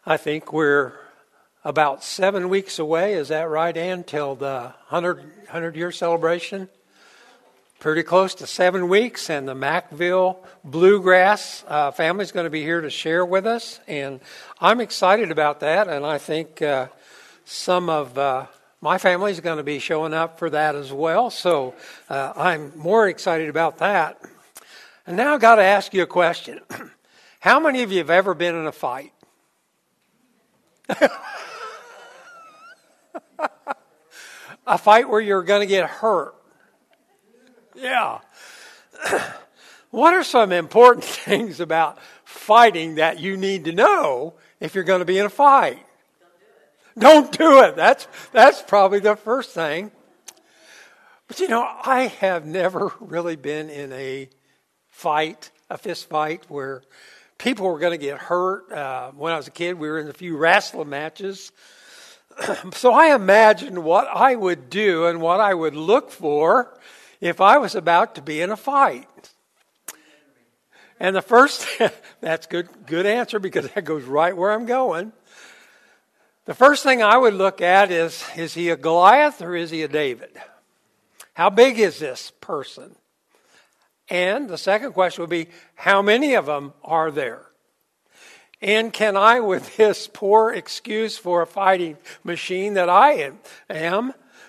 I think we're about 7 weeks away, is that right, Ann, till the 100-year celebration? Pretty close to 7 weeks, and the Mackville Bluegrass family is going to be here to share with us, and I'm excited about that, and I think some of my family is going to be showing up for that as well, so I'm more excited about that. And now I've got to ask you a question. How many of you have ever been in a fight? A fight where you're going to get hurt. Yeah. What are some important things about fighting that you need to know if you're going to be in a fight? Don't do it. That's probably the first thing. But I have never really been in a fight, a fist fight, where people were going to get hurt. When I was a kid, we were in a few wrestling matches. So I imagined what I would do and what I would look for if I was about to be in a fight. And the first, that's good answer, because that goes right where I'm going. The first thing I would look at is he a Goliath or is he a David? How big is this person? And the second question would be, how many of them are there? And can I, with this poor excuse for a fighting machine that I am,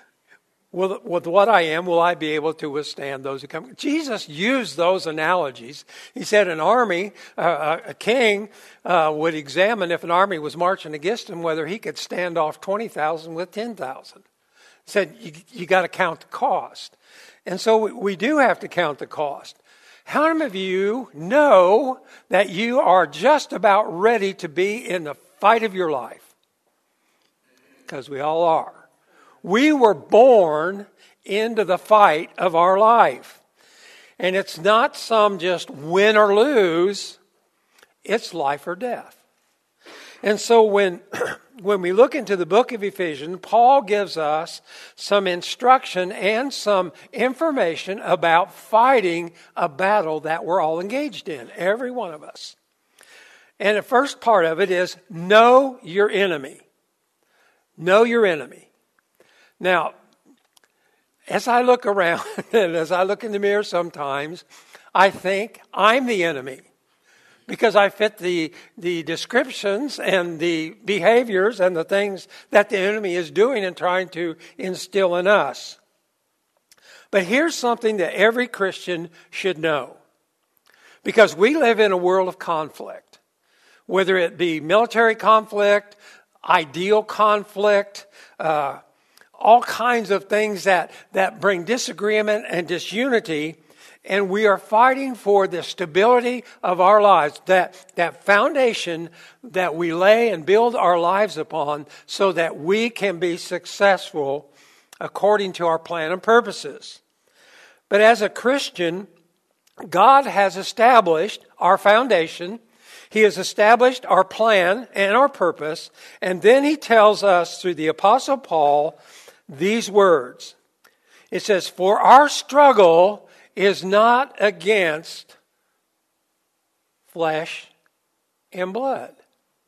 with what I am, will I be able to withstand those who come? Jesus used those analogies. He said an army, a king would examine if an army was marching against him, whether he could stand off 20,000 with 10,000. He said you got to count the cost. And so we do have to count the cost. How many of you know that you are just about ready to be in the fight of your life? Because we all are. We were born into the fight of our life. And it's not some just win or lose. It's life or death. And so when we look into the book of Ephesians, Paul gives us some instruction and some information about fighting a battle that we're all engaged in, every one of us. And the first part of it is know your enemy. Know your enemy. Now, as I look around and as I look in the mirror sometimes, I think I'm the enemy. Because I fit the descriptions and the behaviors and the things that the enemy is doing and trying to instill in us. But here's something that every Christian should know. Because we live in a world of conflict. Whether it be military conflict, ideal conflict, all kinds of things that bring disagreement and disunity. And we are fighting for the stability of our lives, that foundation that we lay and build our lives upon so that we can be successful according to our plan and purposes. But as a Christian, God has established our foundation. He has established our plan and our purpose. And then he tells us through the Apostle Paul these words. It says, for our struggle is not against flesh and blood.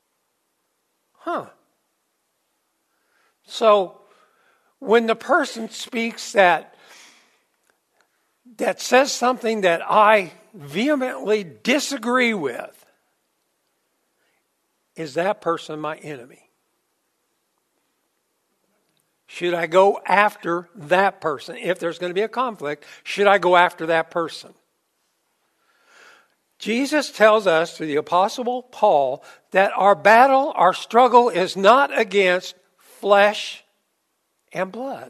So when the person speaks that says something that I vehemently disagree with, is that person my enemy? Should I go after that person? If there's going to be a conflict, should I go after that person? Jesus tells us through the Apostle Paul that our battle, our struggle is not against flesh and blood.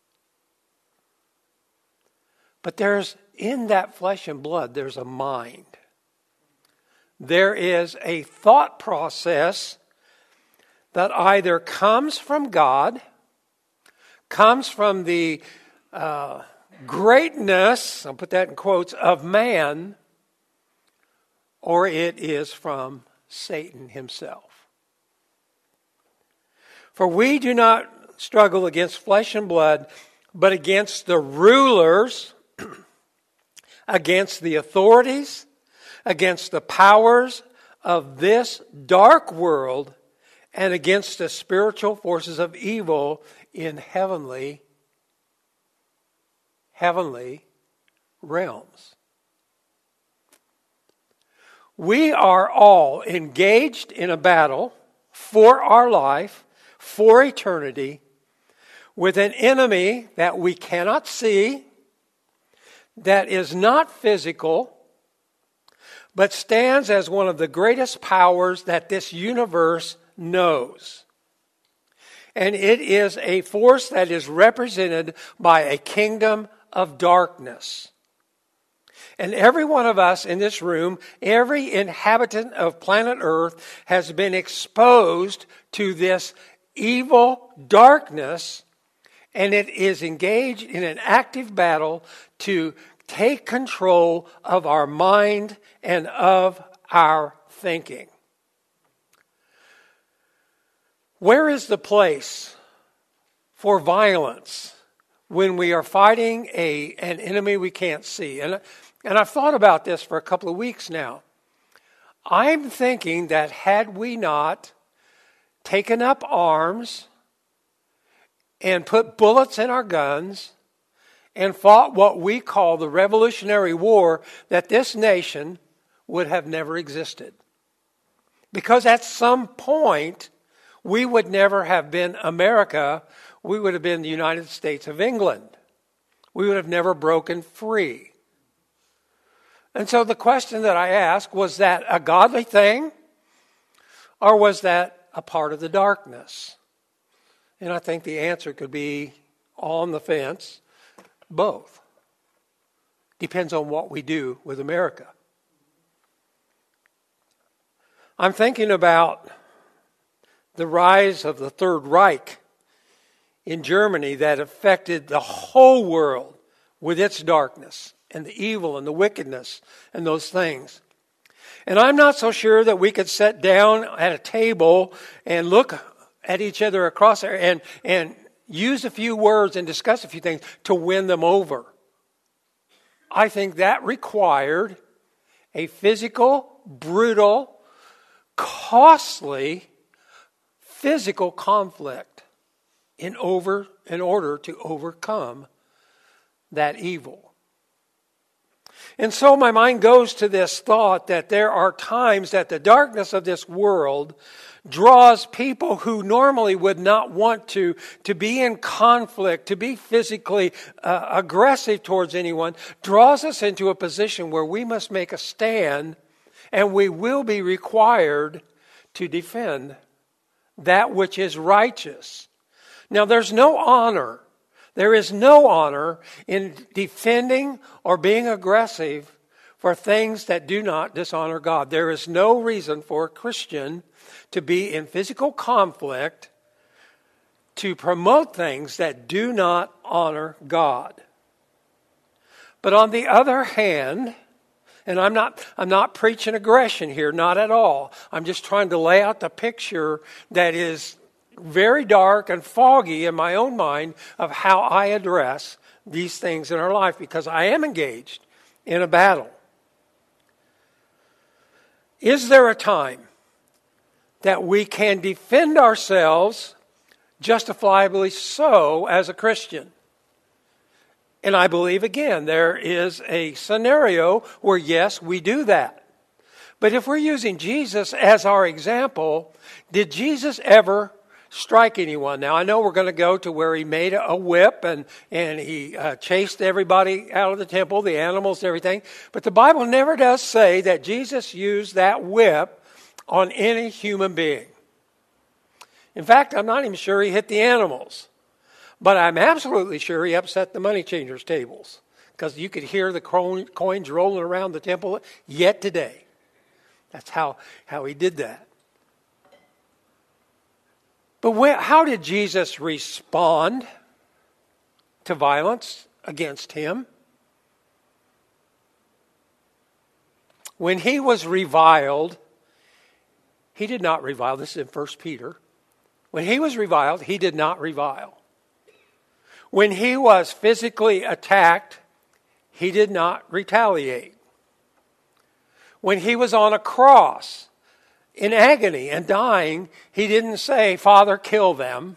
But in that flesh and blood, there's a mind. There is a thought process that either comes from God, comes from the greatness, I'll put that in quotes, of man, or it is from Satan himself. For we do not struggle against flesh and blood, but against the rulers, against the authorities, against the powers of this dark world, and against the spiritual forces of evil in heavenly realms. We are all engaged in a battle for our life, for eternity, with an enemy that we cannot see, that is not physical, but stands as one of the greatest powers that this universe knows. And it is a force that is represented by a kingdom of darkness. And every one of us in this room, every inhabitant of planet Earth has been exposed to this evil darkness, and it is engaged in an active battle to take control of our mind and of our thinking. Where is the place for violence when we are fighting an enemy we can't see? And I've thought about this for a couple of weeks now. I'm thinking that had we not taken up arms and put bullets in our guns and fought what we call the Revolutionary War, that this nation would have never existed. Because at some point, we would never have been America. We would have been the United States of England. We would have never broken free. And so the question that I asked, was that a godly thing? Or was that a part of the darkness? And I think the answer could be on the fence, both. Depends on what we do with America. I'm thinking about the rise of the Third Reich in Germany that affected the whole world with its darkness and the evil and the wickedness and those things. And I'm not so sure that we could sit down at a table and look at each other across there and use a few words and discuss a few things to win them over. I think that required a physical, brutal, costly physical conflict in order to overcome that evil. And so my mind goes to this thought that there are times that the darkness of this world draws people who normally would not want to be in conflict, to be physically aggressive towards anyone, draws us into a position where we must make a stand, and we will be required to defend that which is righteous. Now, there's no honor. There is no honor in defending or being aggressive for things that do not dishonor God. There is no reason for a Christian to be in physical conflict to promote things that do not honor God. But on the other hand, and I'm not preaching aggression here, not at all. I'm just trying to lay out the picture that is very dark and foggy in my own mind of how I address these things in our life, because I am engaged in a battle. Is there a time that we can defend ourselves justifiably so as a Christian? And I believe, again, there is a scenario where, yes, we do that. But if we're using Jesus as our example, did Jesus ever strike anyone? Now, I know we're going to go to where he made a whip and he chased everybody out of the temple, the animals and everything. But the Bible never does say that Jesus used that whip on any human being. In fact, I'm not even sure he hit the animals. But I'm absolutely sure he upset the money changers' tables, because you could hear the coins rolling around the temple yet today. That's how he did that. But how did Jesus respond to violence against him? When he was reviled, he did not revile. This is in 1 Peter. When he was reviled, he did not revile. When he was physically attacked, he did not retaliate. When he was on a cross, in agony and dying, he didn't say, Father, kill them.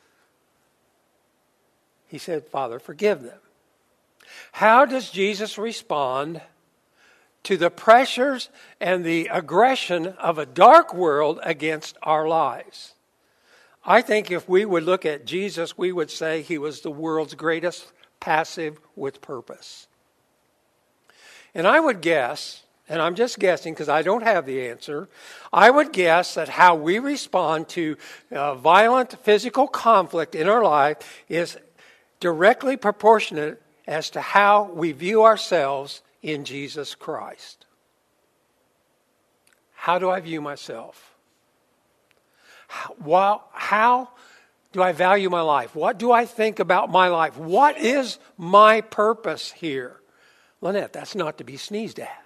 He said, Father, forgive them. How does Jesus respond to the pressures and the aggression of a dark world against our lives? I think if we would look at Jesus, we would say he was the world's greatest passive with purpose. And I would guess, and I'm just guessing because I don't have the answer, I would guess that how we respond to violent physical conflict in our life is directly proportionate as to how we view ourselves in Jesus Christ. How do I view myself? How do I value my life? What do I think about my life? What is my purpose here? Lynette, that's not to be sneezed at.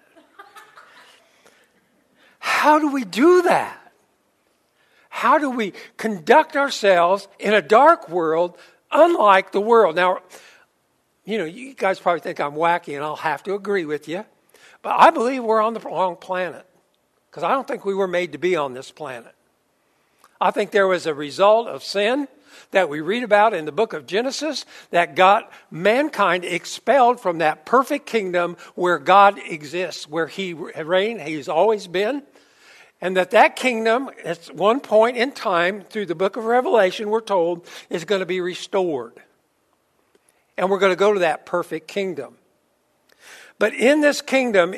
How do we do that? How do we conduct ourselves in a dark world unlike the world? Now, you guys probably think I'm wacky, and I'll have to agree with you. But I believe we're on the wrong planet, because I don't think we were made to be on this planet. I think there was a result of sin that we read about in the book of Genesis that got mankind expelled from that perfect kingdom where God exists, where he reigned, he's always been. And that kingdom, at one point in time, through the book of Revelation, we're told, is going to be restored. And we're going to go to that perfect kingdom. But in this kingdom,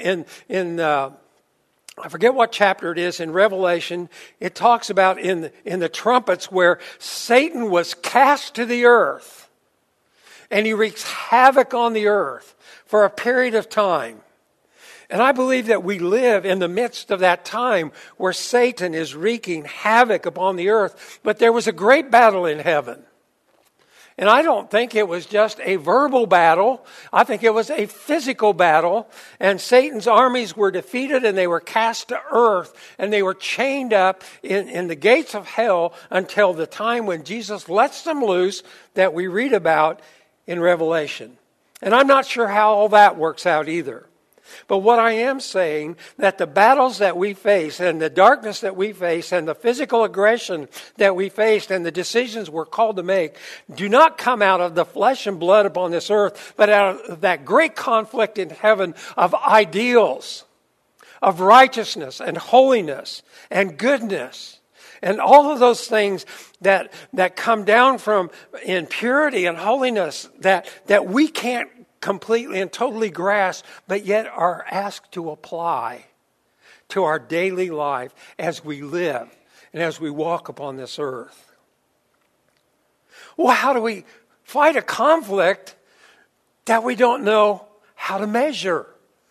I forget what chapter it is in Revelation, it talks about in the trumpets where Satan was cast to the earth. And he wreaks havoc on the earth for a period of time. And I believe that we live in the midst of that time where Satan is wreaking havoc upon the earth. But there was a great battle in heaven. And I don't think it was just a verbal battle. I think it was a physical battle. And Satan's armies were defeated and they were cast to earth. And they were chained up in the gates of hell until the time when Jesus lets them loose that we read about in Revelation. And I'm not sure how all that works out either. But what I am saying, that the battles that we face and the darkness that we face and the physical aggression that we faced and the decisions we're called to make do not come out of the flesh and blood upon this earth, but out of that great conflict in heaven of ideals, of righteousness and holiness and goodness. And all of those things that come down from in purity and holiness that we can't completely and totally grasp, but yet are asked to apply to our daily life as we live and as we walk upon this earth. Well, how do we fight a conflict that we don't know how to measure?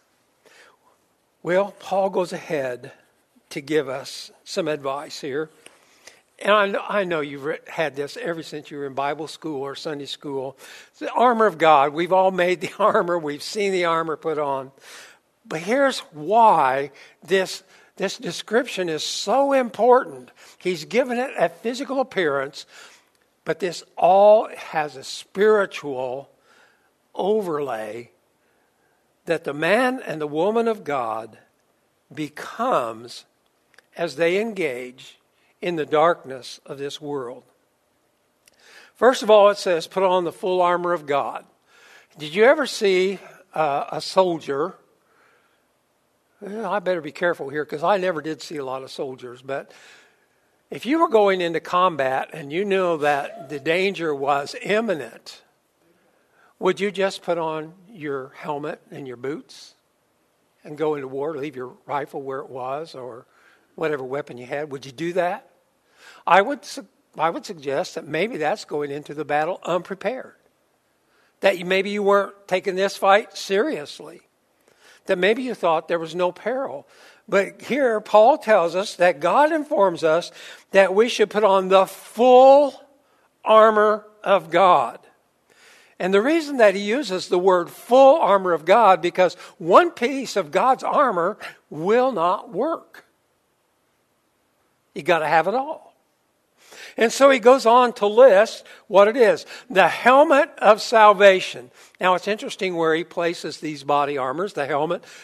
Well, Paul goes ahead to give us some advice here. And I know you've had this ever since you were in Bible school or Sunday school. It's the armor of God. We've all made the armor. We've seen the armor put on. But here's why this description is so important. He's given it a physical appearance, but this all has a spiritual overlay that the man and the woman of God becomes as they engage in the darkness of this world. First of all, it says, put on the full armor of God. Did you ever see a soldier? Well, I better be careful here because I never did see a lot of soldiers. But if you were going into combat and you knew that the danger was imminent, would you just put on your helmet and your boots and go into war, leave your rifle where it was or whatever weapon you had? Would you do that? I would suggest that maybe that's going into the battle unprepared. That maybe you weren't taking this fight seriously. That maybe you thought there was no peril. But here Paul tells us that God informs us that we should put on the full armor of God. And the reason that he uses the word full armor of God, because one piece of God's armor will not work. You got to have it all. And so he goes on to list what it is. The helmet of salvation. Now it's interesting where he places these body armors. The helmet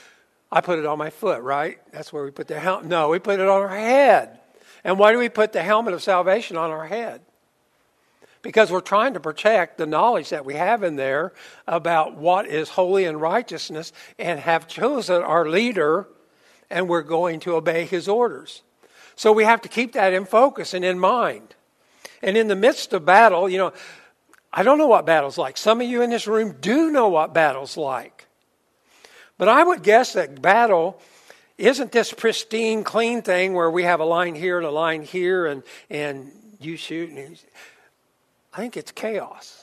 I put it on my foot, right? That's where we put the helmet. No, we put it on our head. And why do we put the helmet of salvation on our head? Because we're trying to protect the knowledge that we have in there about what is holy and righteousness and have chosen our leader, and we're going to obey his orders. So we have to keep that in focus and in mind. And in the midst of battle, I don't know what battle's like. Some of you in this room do know what battle's like. But I would guess that battle isn't this pristine, clean thing where we have a line here and a line here and you shoot. I think it's chaos.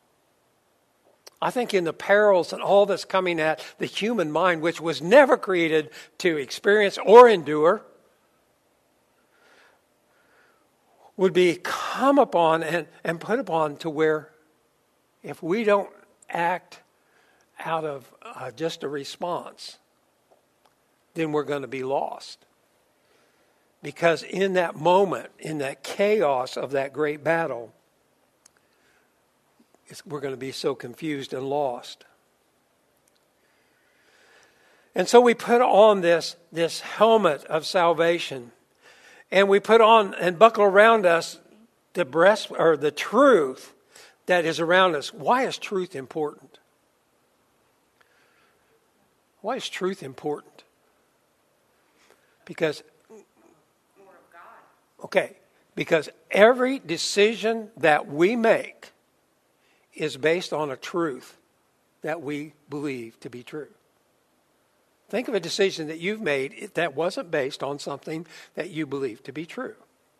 I think in the perils and all that's coming at the human mind, which was never created to experience or endure, would be come upon and put upon to where if we don't act out of just a response, then we're going to be lost. Because in that moment, in that chaos of that great battle, we're going to be so confused and lost. And so we put on this helmet of salvation, and we put on and buckle around us the truth that is around us. Why is truth important? Why is truth important? Because every decision that we make is based on a truth that we believe to be true. Think of a decision that you've made that wasn't based on something that you believe to be true.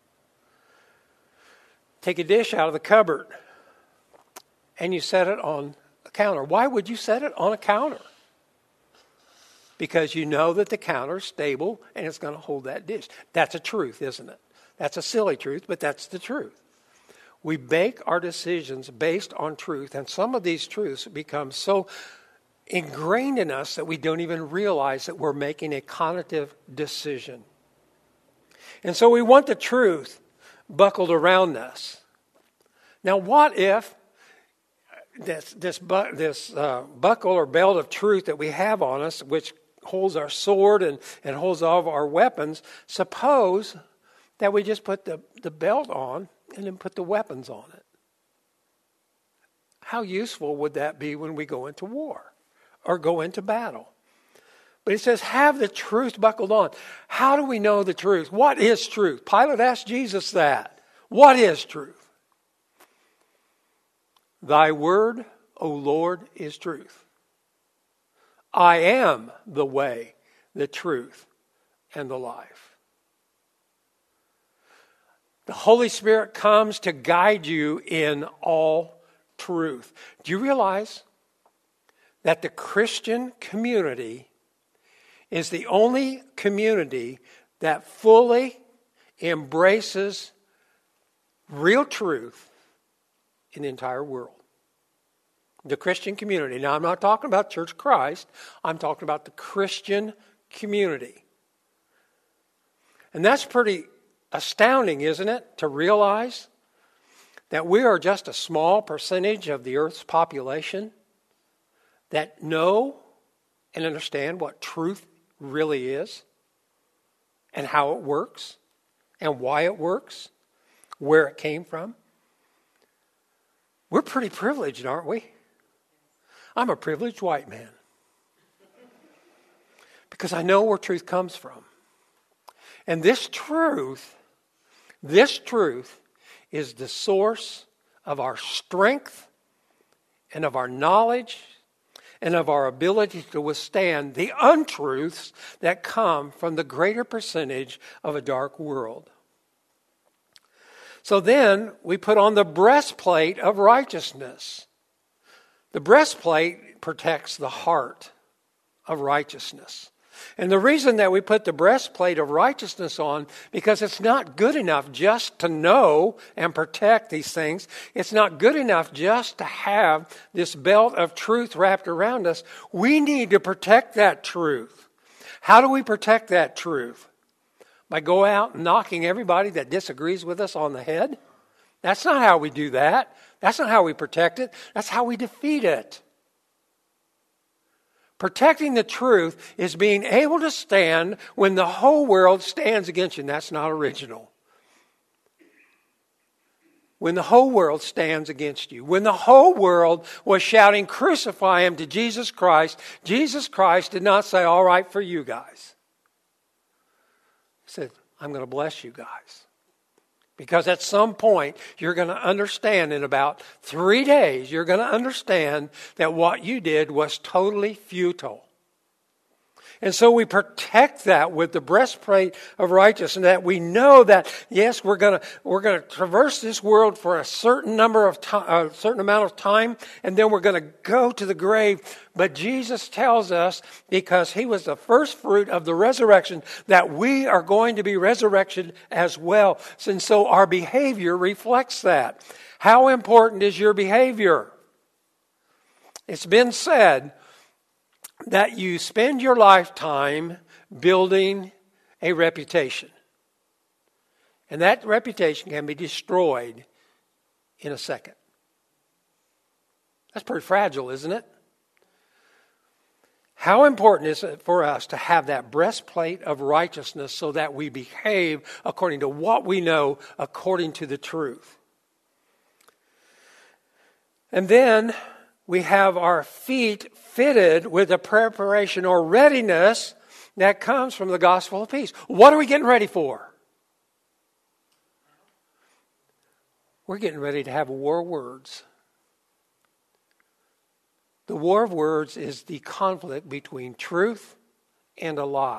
Take a dish out of the cupboard and you set it on a counter. Why would you set it on a counter? Because you know that the counter is stable and it's going to hold that dish. That's a truth, isn't it? That's a silly truth, but that's the truth. We make our decisions based on truth, and some of these truths become so ingrained in us that we don't even realize that we're making a cognitive decision. And so we want the truth buckled around us. Now, what if this buckle or belt of truth that we have on us, which holds our sword and holds all of our weapons, suppose that we just put the belt on and then put the weapons on it? How useful would that be when we go into war or go into battle? But he says, have the truth buckled on. How do we know the truth? What is truth? Pilate asked Jesus that. What is truth? Thy word, O Lord, is truth. I am the way, the truth, and the life. The Holy Spirit comes to guide you in all truth. Do you realize that the Christian community is the only community that fully embraces real truth in the entire world? The Christian community. Now, I'm not talking about Church of Christ. I'm talking about the Christian community. And that's pretty astounding, isn't it, to realize that we are just a small percentage of the earth's population that know and understand what truth really is and how it works and why it works, where it came from. We're pretty privileged, aren't we? I'm a privileged white man because I know where truth comes from. And this truth is the source of our strength and of our knowledge and of our ability to withstand the untruths that come from the greater percentage of a dark world. So then we put on the breastplate of righteousness. The breastplate protects the heart of righteousness. And the reason that we put the breastplate of righteousness on, because it's not good enough just to know and protect these things. It's not good enough just to have this belt of truth wrapped around us. We need to protect that truth. How do we protect that truth? By going out and knocking everybody that disagrees with us on the head? That's not how we do that. That's not how we protect it. That's how we defeat it. Protecting the truth is being able to stand when the whole world stands against you. And that's not original. When the whole world stands against you. When the whole world was shouting, crucify him to Jesus Christ did not say, all right for you guys. He said, I'm going to bless you guys. Because at some point, you're going to understand in about 3 days, you're going to understand that what you did was totally futile. And so we protect that with the breastplate of righteousness, and that we know that, yes, we're going to traverse this world for a certain amount of time, and then we're going to go to the grave. But Jesus tells us, because he was the first fruit of the resurrection, that we are going to be resurrected as well. And so our behavior reflects that. How important is your behavior? It's been said that you spend your lifetime building a reputation. And that reputation can be destroyed in a second. That's pretty fragile, isn't it? How important is it for us to have that breastplate of righteousness so that we behave according to what we know, according to the truth? And then we have our feet fitted with the preparation or readiness that comes from the gospel of peace. What are we getting ready for? We're getting ready to have a war of words. The war of words is the conflict between truth and a lie.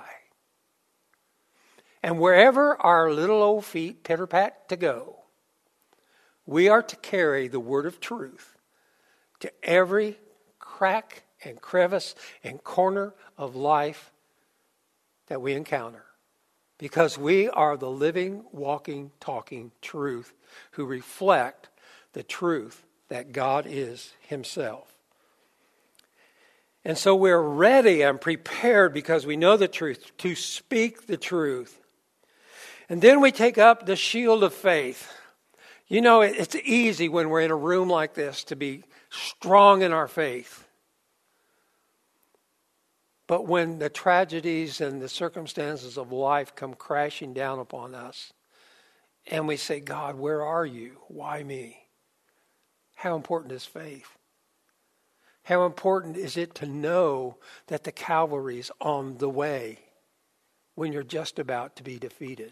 And wherever our little old feet pitter-pat to go, we are to carry the word of truth to every crack and crevice and corner of life that we encounter. Because we are the living, walking, talking truth who reflect the truth that God is himself. And so we're ready and prepared because we know the truth to speak the truth. And then we take up the shield of faith. You know, it's easy when we're in a room like this to be strong in our faith. But when the tragedies and the circumstances of life come crashing down upon us, and we say, God, where are you? Why me? How important is faith? How important is it to know that the cavalry's on the way when you're just about to be defeated?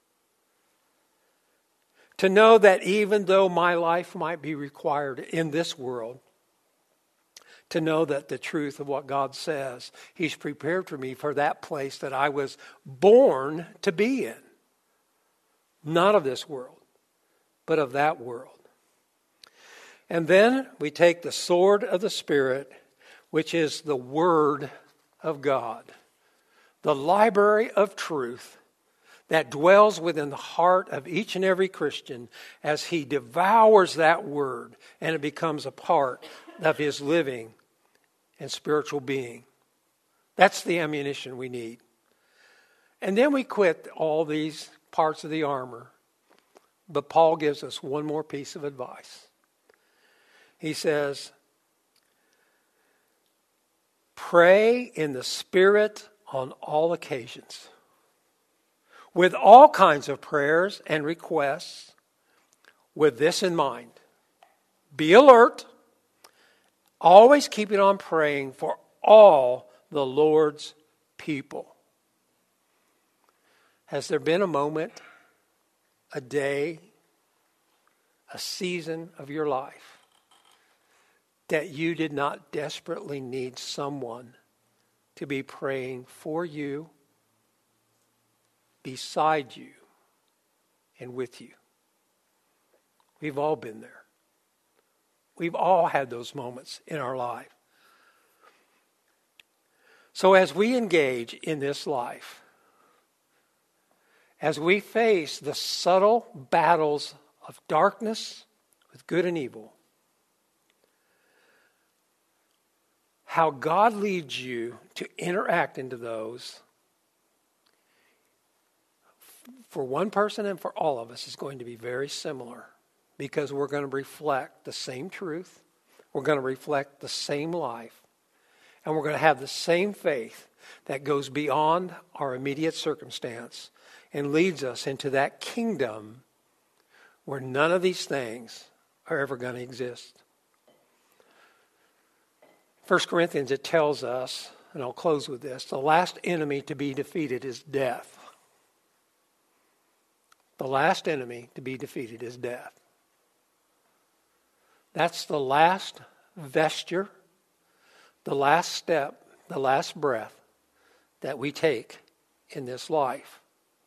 To know that even though my life might be required in this world, to know that the truth of what God says, he's prepared for me for that place that I was born to be in. Not of this world, but of that world. And then we take the sword of the Spirit, which is the Word of God, the library of truth that dwells within the heart of each and every Christian as he devours that Word and it becomes a part of his living and spiritual being. That's the ammunition we need. And then we quit all these parts of the armor. But Paul gives us one more piece of advice. He says, pray in the Spirit on all occasions, with all kinds of prayers and requests, with this in mind. Be alert, always keeping on praying for all the Lord's people. Has there been a moment, a day, a season of your life that you did not desperately need someone to be praying for you, beside you, and with you? We've all been there. We've all had those moments in our life. So as we engage in this life, as we face the subtle battles of darkness with good and evil, how God leads you to interact into those, for one person and for all of us, is going to be very similar, because we're going to reflect the same truth. We're going to reflect the same life. And we're going to have the same faith that goes beyond our immediate circumstance and leads us into that kingdom where none of these things are ever going to exist. 1 Corinthians, it tells us, and I'll close with this, the last enemy to be defeated is death. The last enemy to be defeated is death. That's the last vesture, the last step, the last breath that we take in this life.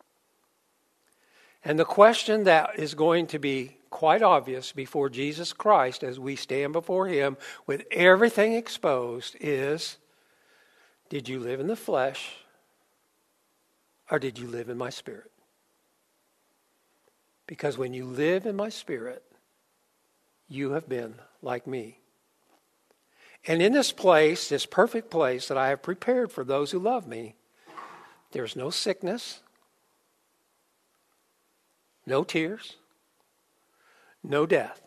And the question that is going to be quite obvious before Jesus Christ as we stand before Him with everything exposed is, did you live in the flesh or did you live in my spirit? Because when you live in my spirit, you have been like me. And in this place, this perfect place that I have prepared for those who love me, there's no sickness, no tears, no death.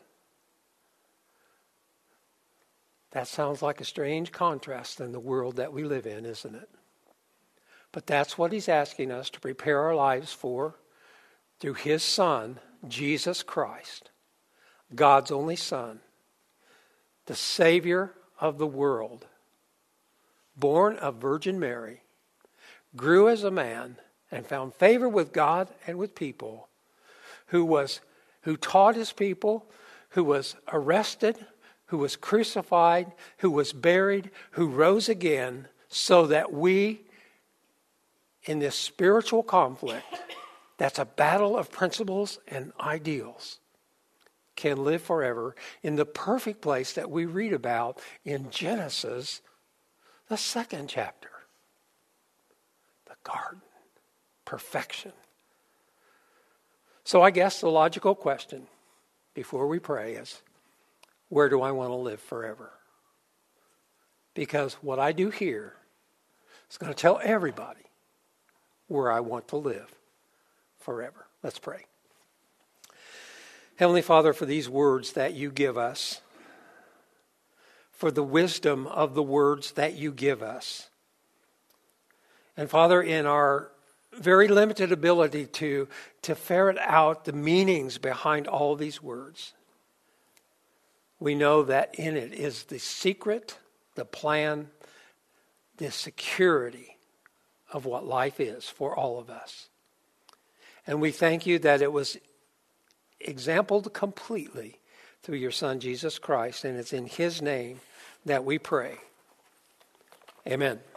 That sounds like a strange contrast in the world that we live in, isn't it? But that's what He's asking us to prepare our lives for through His Son, Jesus Christ, God's only Son, the Savior of the world, born of Virgin Mary, grew as a man and found favor with God and with people, who taught His people, who was arrested, who was crucified, who was buried, who rose again, so that we, in this spiritual conflict, that's a battle of principles and ideals, can live forever in the perfect place that we read about in Genesis, the 2nd chapter. The garden. Perfection. So I guess the logical question before we pray is, where do I want to live forever? Because what I do here is going to tell everybody where I want to live forever. Let's pray. Heavenly Father, for these words that you give us, for the wisdom of the words that you give us. And Father, in our very limited ability to ferret out the meanings behind all these words, we know that in it is the secret, the plan, the security of what life is for all of us. And we thank you that it was exampled completely through your Son, Jesus Christ, and it's in His name that we pray. Amen.